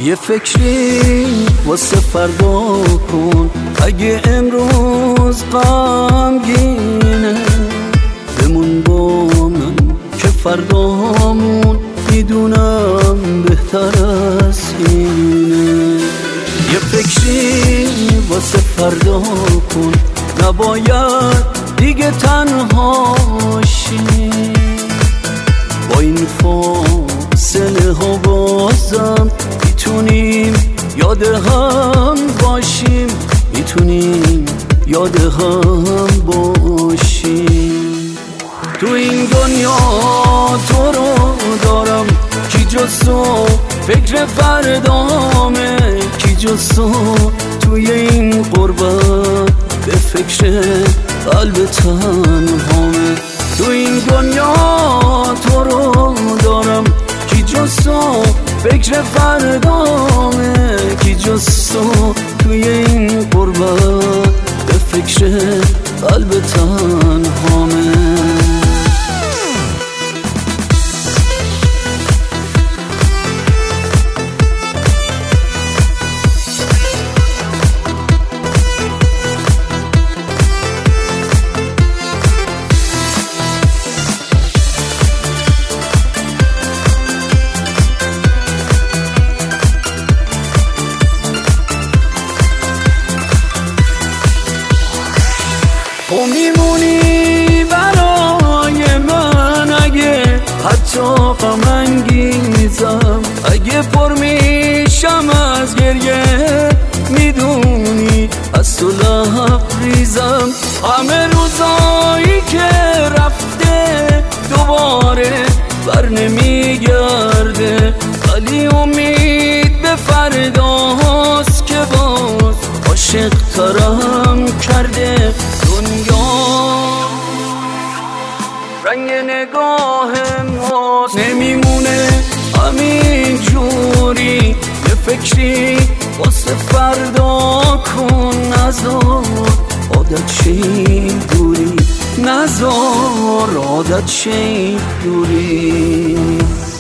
یه فکری واسه فردا کن، اگه امروز غمگینه بمون با من که فردامون میدونم بهتر از اینه. یه فکری واسه فردا کن، نباید دیگه تنها شی، با این فاصله ها بازم میتونیم یاد هم باشیم، میتونیم یاد هم باشیم. تو این دنیا تو رو دارم، کی جز تو فکر فردامه، کی جز تو توی این غربت به فکر قلب تنهامه. تو این دنیا تو رو دارم، کی جز تو فکر فردامه، کی جز تو توی این غربت به فکر قلب تنهامه. تو میمونی برای من، اگه حتی غم انگیزم، اگه پر میشم از گریه میدونی از تو لبریزم. همه روزایی که رفته دوباره بر نمیگرده، ولی امید به فرداست که باز عاشق ترم کرده دنیا. رنگ نگاه ماست نمیمونه همین جوری، یه فکری واسه فردا کن، نذار عادت شی دوری، نذار عادت شی دوری.